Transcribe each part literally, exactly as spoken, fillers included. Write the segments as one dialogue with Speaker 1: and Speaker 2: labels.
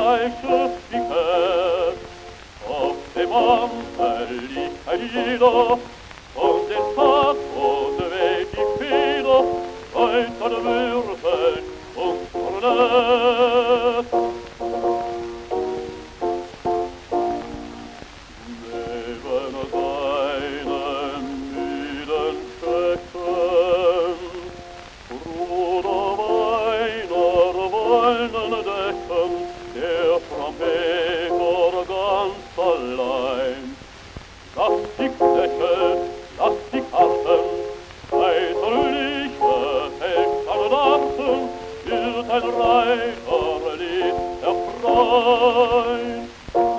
Speaker 1: falsche Stücke. Auf dem Mantel liegt ein Lieder, und den Tag und weht die Feder, weiter Würfeln und Kornet. Neben seinen müden Stecken, Bruder Weiner wollen decken, der Trompeter ganz allein. Lass die Knöchel, lass die Karten, kaiserliche Feldsoldaten, wird ein Reiterlied erfreuen.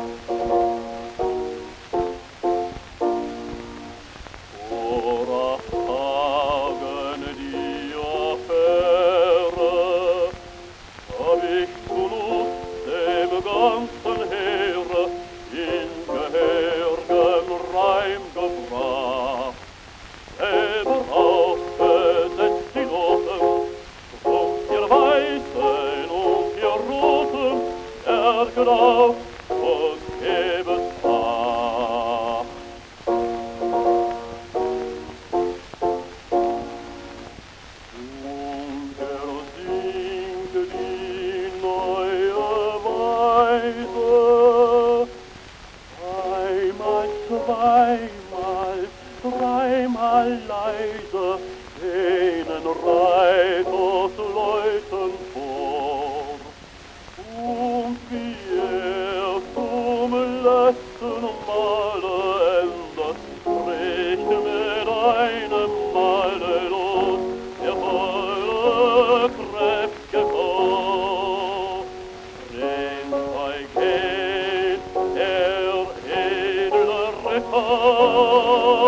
Speaker 1: Vor acht Tagen die Affäre, hab ich zu Lust dem ganzen Heere in gehörigem Reim gebracht. Selber aufgesetzt die Noten, und ihr Weißen und ihr Roten, Erget auf und gebet Acht. Und er singt die neue Weise, einmal, zweimal, dreimal leise, denen Reiters Leuten vor. Und wie er zum letzten Male endet, bricht mit einem Male los der volle, kräftige Chor. Renfrei geht der edle Ritter,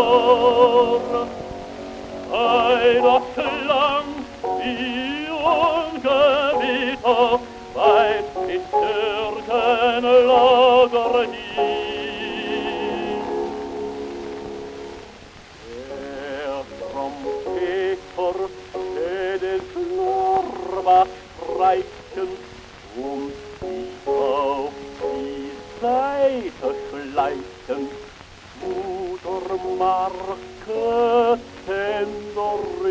Speaker 1: einer Klang wie Ungewitter weit bis Türkenlager hin. Der Trompeter steht in Schnurrbart streichend, um sich auf die Seite schleichend. Mutter Marke, Tenor